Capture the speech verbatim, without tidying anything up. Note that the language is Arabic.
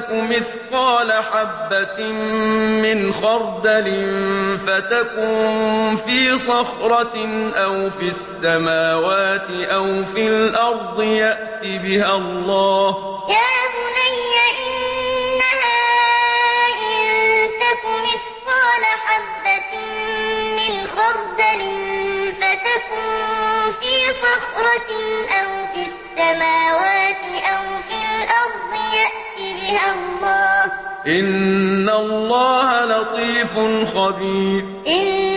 تك مثقال حبة من خردل فتكن في صخرة أو في السماوات أو في الأرض يأت بها الله يا بني إنها إن تك مثقال حبة من خردل فتكن في صخرة أو في السماوات أو في الأرض يأت بها الله إن الله لطيف خبير